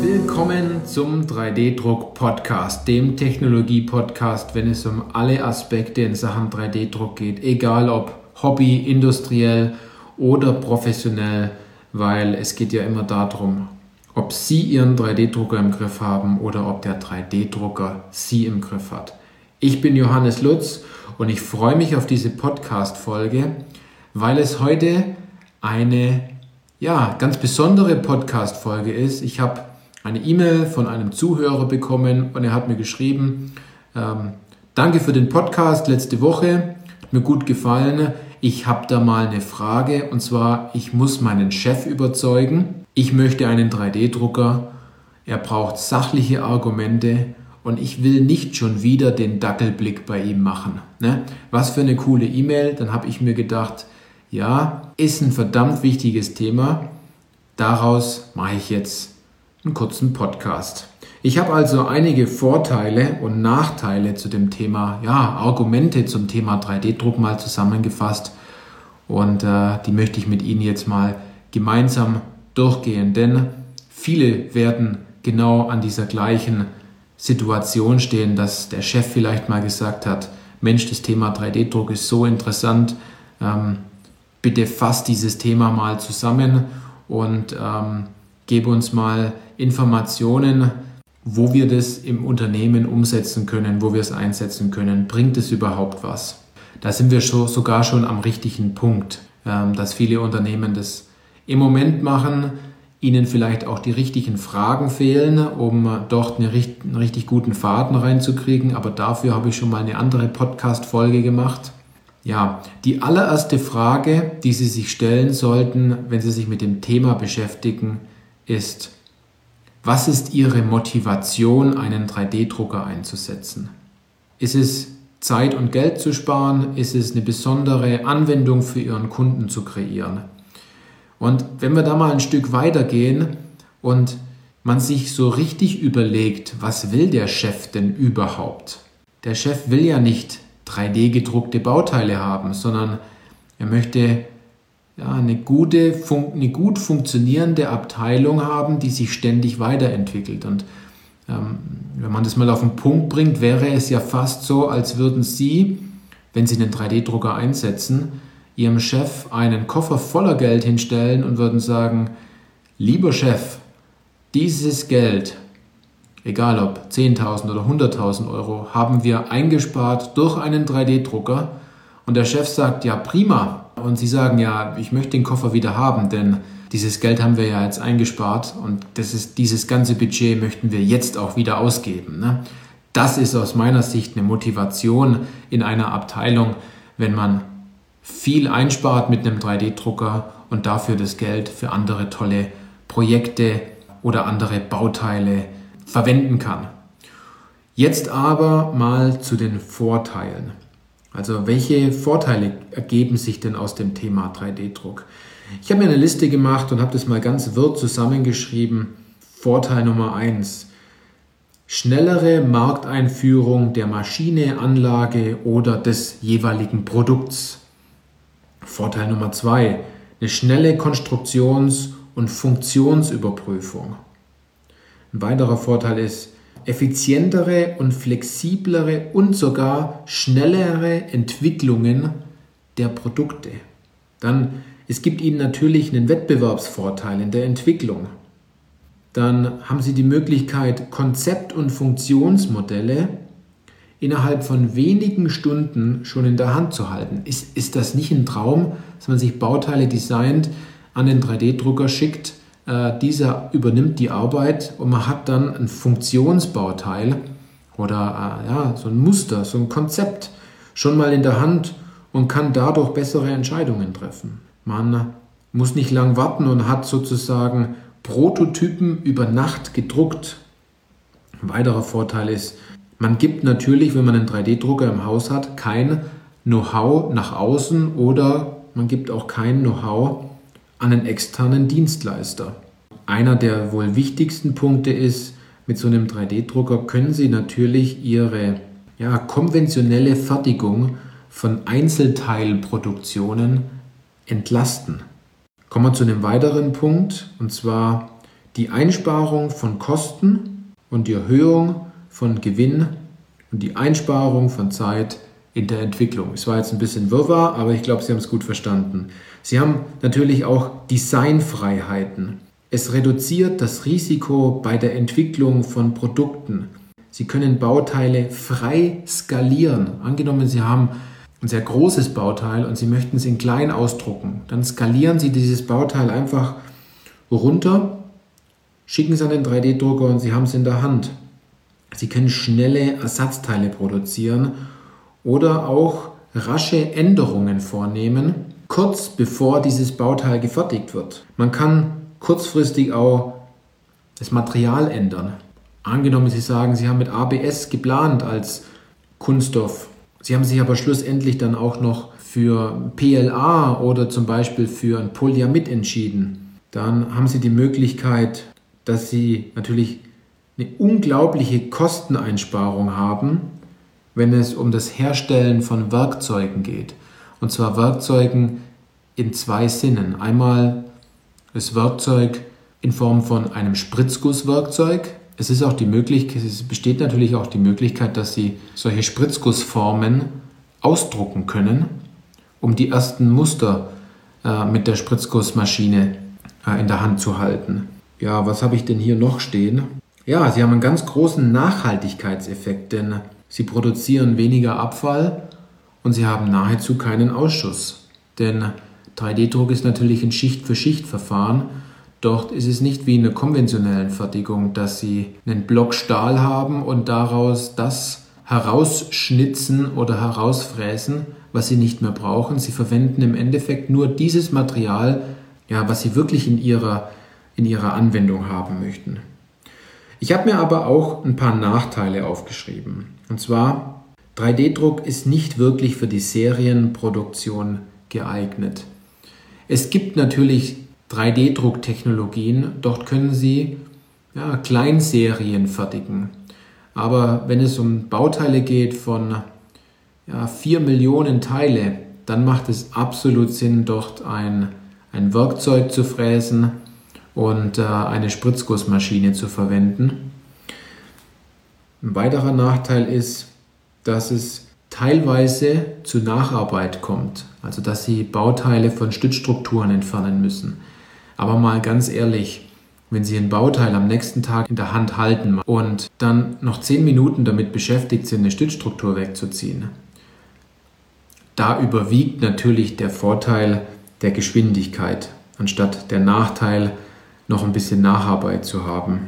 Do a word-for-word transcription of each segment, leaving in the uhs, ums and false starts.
Willkommen zum drei D-Druck-Podcast, dem Technologie-Podcast, wenn es um alle Aspekte in Sachen drei D-Druck geht, egal ob Hobby, industriell oder professionell, weil es geht ja immer darum, ob Sie Ihren drei D-Drucker im Griff haben oder ob der drei D-Drucker Sie im Griff hat. Ich bin Johannes Lutz und ich freue mich auf diese Podcast-Folge, weil es heute eine ja, ganz besondere Podcast-Folge ist. Ich habe eine E-Mail von einem Zuhörer bekommen und er hat mir geschrieben, ähm, danke für den Podcast letzte Woche, hat mir gut gefallen. Ich habe da mal eine Frage und zwar, ich muss meinen Chef überzeugen. Ich möchte einen drei D-Drucker, er braucht sachliche Argumente und ich will nicht schon wieder den Dackelblick bei ihm machen. Ne? Was für eine coole E-Mail. Dann habe ich mir gedacht, ja, ist ein verdammt wichtiges Thema. Daraus mache ich jetzt einen kurzen Podcast. Ich habe also einige Vorteile und Nachteile zu dem Thema, ja, Argumente zum Thema drei D-Druck mal zusammengefasst und äh, die möchte ich mit Ihnen jetzt mal gemeinsam durchgehen, denn viele werden genau an dieser gleichen Situation stehen, dass der Chef vielleicht mal gesagt hat, Mensch, das Thema drei D-Druck ist so interessant, ähm, bitte fasst dieses Thema mal zusammen und ähm, gebe uns mal Informationen, wo wir das im Unternehmen umsetzen können, wo wir es einsetzen können. Bringt es überhaupt was? Da sind wir schon, sogar schon am richtigen Punkt, ähm, dass viele Unternehmen das im Moment machen, ihnen vielleicht auch die richtigen Fragen fehlen, um dort eine, einen richtig guten Faden reinzukriegen. Aber dafür habe ich schon mal eine andere Podcast-Folge gemacht. Ja, die allererste Frage, die Sie sich stellen sollten, wenn Sie sich mit dem Thema beschäftigen, ist, was ist Ihre Motivation, einen drei D-Drucker einzusetzen? Ist es Zeit und Geld zu sparen? Ist es eine besondere Anwendung für Ihren Kunden zu kreieren? Und wenn wir da mal ein Stück weitergehen und man sich so richtig überlegt, was will der Chef denn überhaupt? Der Chef will ja nicht drei D gedruckte Bauteile haben, sondern er möchte ja, eine, gute, eine gut funktionierende Abteilung haben, die sich ständig weiterentwickelt. Und ähm, wenn man das mal auf den Punkt bringt, wäre es ja fast so, als würden Sie, wenn Sie einen drei D-Drucker einsetzen, Ihrem Chef einen Koffer voller Geld hinstellen und würden sagen, lieber Chef, dieses Geld, egal ob zehntausend oder hunderttausend Euro, haben wir eingespart durch einen drei D-Drucker. Und der Chef sagt, ja prima. Und Sie sagen, ja, ich möchte den Koffer wieder haben, denn dieses Geld haben wir ja jetzt eingespart und das ist, dieses ganze Budget möchten wir jetzt auch wieder ausgeben. Ne? Das ist aus meiner Sicht eine Motivation in einer Abteilung, wenn man viel einspart mit einem drei D-Drucker und dafür das Geld für andere tolle Projekte oder andere Bauteile verwenden kann. Jetzt aber mal zu den Vorteilen. Also welche Vorteile ergeben sich denn aus dem Thema drei D-Druck? Ich habe mir eine Liste gemacht und habe das mal ganz wirr zusammengeschrieben. Vorteil Nummer eins. Schnellere Markteinführung der Maschine, Anlage oder des jeweiligen Produkts. Vorteil Nummer zwei. Eine schnelle Konstruktions- und Funktionsüberprüfung. Ein weiterer Vorteil ist effizientere und flexiblere und sogar schnellere Entwicklungen der Produkte. Dann, es gibt Ihnen natürlich einen Wettbewerbsvorteil in der Entwicklung. Dann haben Sie die Möglichkeit, Konzept- und Funktionsmodelle innerhalb von wenigen Stunden schon in der Hand zu halten. Ist, ist das nicht ein Traum, dass man sich Bauteile designt, an den drei D-Drucker schickt, äh, dieser übernimmt die Arbeit und man hat dann ein Funktionsbauteil oder äh, ja, so ein Muster, so ein Konzept schon mal in der Hand und kann dadurch bessere Entscheidungen treffen. Man muss nicht lang warten und hat sozusagen Prototypen über Nacht gedruckt. Ein weiterer Vorteil ist, man gibt natürlich, wenn man einen drei D-Drucker im Haus hat, kein Know-how nach außen oder man gibt auch kein Know-how an einen externen Dienstleister. Einer der wohl wichtigsten Punkte ist, mit so einem drei D-Drucker können Sie natürlich Ihre ja, konventionelle Fertigung von Einzelteilproduktionen entlasten. Kommen wir zu einem weiteren Punkt, und zwar die Einsparung von Kosten und die Erhöhung von Gewinn und die Einsparung von Zeit in der Entwicklung. Es war jetzt ein bisschen Wirrwarr, aber ich glaube, Sie haben es gut verstanden. Sie haben natürlich auch Designfreiheiten. Es reduziert das Risiko bei der Entwicklung von Produkten. Sie können Bauteile frei skalieren. Angenommen, Sie haben ein sehr großes Bauteil und Sie möchten es in klein ausdrucken. Dann skalieren Sie dieses Bauteil einfach runter, schicken es an den drei D Drucker und Sie haben es in der Hand. Sie können schnelle Ersatzteile produzieren oder auch rasche Änderungen vornehmen, kurz bevor dieses Bauteil gefertigt wird. Man kann kurzfristig auch das Material ändern. Angenommen, Sie sagen, Sie haben mit A B S geplant als Kunststoff. Sie haben sich aber schlussendlich dann auch noch für P L A oder zum Beispiel für ein Polyamid entschieden. Dann haben Sie die Möglichkeit, dass Sie natürlich eine unglaubliche Kosteneinsparung haben, wenn es um das Herstellen von Werkzeugen geht. Und zwar Werkzeugen in zwei Sinnen. Einmal das Werkzeug in Form von einem Spritzgusswerkzeug. Es ist auch die Möglichkeit, es besteht natürlich auch die Möglichkeit, dass Sie solche Spritzgussformen ausdrucken können, um die ersten Muster äh, mit der Spritzgussmaschine äh, in der Hand zu halten. Ja, was habe ich denn hier noch stehen? Ja, Sie haben einen ganz großen Nachhaltigkeitseffekt, denn Sie produzieren weniger Abfall und Sie haben nahezu keinen Ausschuss. Denn drei D Druck ist natürlich ein Schicht-für-Schicht-Verfahren. Dort ist es nicht wie in der konventionellen Fertigung, dass Sie einen Block Stahl haben und daraus das herausschnitzen oder herausfräsen, was Sie nicht mehr brauchen. Sie verwenden im Endeffekt nur dieses Material, ja, was Sie wirklich in Ihrer, in Ihrer Anwendung haben möchten. Ich habe mir aber auch ein paar Nachteile aufgeschrieben. Und zwar, drei D Druck ist nicht wirklich für die Serienproduktion geeignet. Es gibt natürlich drei D Drucktechnologien, dort können Sie ja, Kleinserien fertigen. Aber wenn es um Bauteile geht von ja, vier Millionen Teile, dann macht es absolut Sinn, dort ein, ein Werkzeug zu fräsen und äh, eine Spritzgussmaschine zu verwenden. Ein weiterer Nachteil ist, dass es teilweise zu Nacharbeit kommt, also dass Sie Bauteile von Stützstrukturen entfernen müssen. Aber mal ganz ehrlich, wenn Sie ein Bauteil am nächsten Tag in der Hand halten und dann noch zehn Minuten damit beschäftigt sind, eine Stützstruktur wegzuziehen, da überwiegt natürlich der Vorteil der Geschwindigkeit, anstatt der Nachteil, noch ein bisschen Nacharbeit zu haben.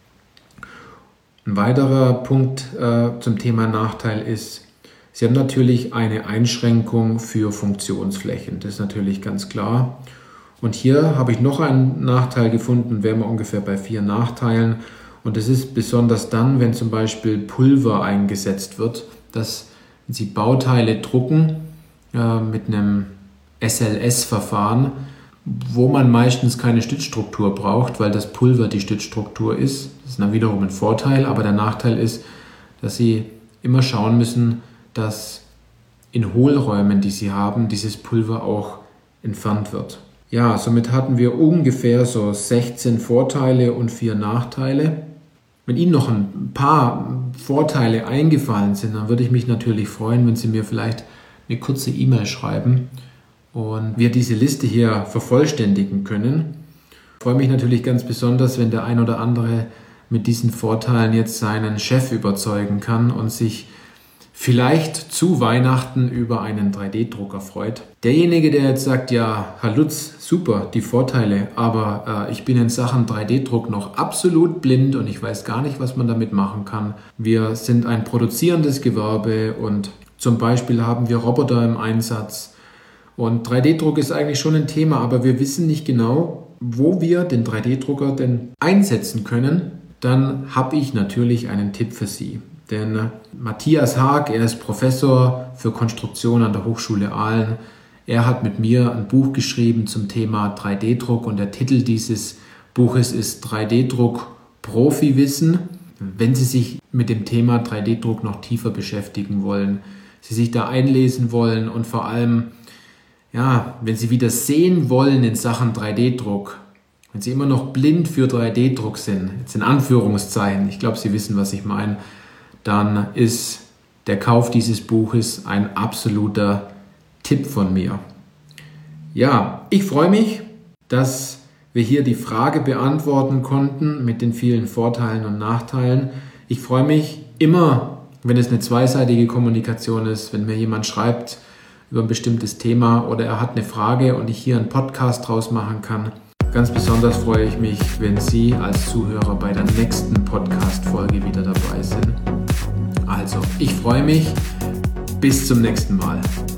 Ein weiterer Punkt äh, zum Thema Nachteil ist, Sie haben natürlich eine Einschränkung für Funktionsflächen. Das ist natürlich ganz klar. Und hier habe ich noch einen Nachteil gefunden, wären wir ungefähr bei vier Nachteilen. Und das ist besonders dann, wenn zum Beispiel Pulver eingesetzt wird, dass Sie Bauteile drucken äh, mit einem S L S-Verfahren, wo man meistens keine Stützstruktur braucht, weil das Pulver die Stützstruktur ist. Das ist dann wiederum ein Vorteil, aber der Nachteil ist, dass Sie immer schauen müssen, dass in Hohlräumen, die Sie haben, dieses Pulver auch entfernt wird. Ja, somit hatten wir ungefähr so sechzehn Vorteile und vier Nachteile. Wenn Ihnen noch ein paar Vorteile eingefallen sind, dann würde ich mich natürlich freuen, wenn Sie mir vielleicht eine kurze E-Mail schreiben und wir diese Liste hier vervollständigen können. Ich freue mich natürlich ganz besonders, wenn der ein oder andere mit diesen Vorteilen jetzt seinen Chef überzeugen kann und sich vielleicht zu Weihnachten über einen drei D Drucker freut. Derjenige, der jetzt sagt, ja, Herr Lutz, super, die Vorteile, aber äh, ich bin in Sachen drei D Druck noch absolut blind und ich weiß gar nicht, was man damit machen kann. Wir sind ein produzierendes Gewerbe und zum Beispiel haben wir Roboter im Einsatz. Und drei D Druck ist eigentlich schon ein Thema, aber wir wissen nicht genau, wo wir den drei D Drucker denn einsetzen können. Dann habe ich natürlich einen Tipp für Sie. Denn Matthias Haag, er ist Professor für Konstruktion an der Hochschule Aalen. Er hat mit mir ein Buch geschrieben zum Thema drei D Druck und der Titel dieses Buches ist drei D Druck Profiwissen. Wenn Sie sich mit dem Thema drei D Druck noch tiefer beschäftigen wollen, Sie sich da einlesen wollen und vor allem, ja, wenn Sie wieder sehen wollen in Sachen drei D Druck, wenn Sie immer noch blind für drei D Druck sind, jetzt in Anführungszeichen, ich glaube, Sie wissen, was ich meine, dann ist der Kauf dieses Buches ein absoluter Tipp von mir. Ja, ich freue mich, dass wir hier die Frage beantworten konnten mit den vielen Vorteilen und Nachteilen. Ich freue mich immer, wenn es eine zweiseitige Kommunikation ist, wenn mir jemand schreibt über ein bestimmtes Thema oder er hat eine Frage und ich hier einen Podcast draus machen kann. Ganz besonders freue ich mich, wenn Sie als Zuhörer bei der nächsten Podcast-Folge wieder dabei sind. Also, ich freue mich. Bis zum nächsten Mal.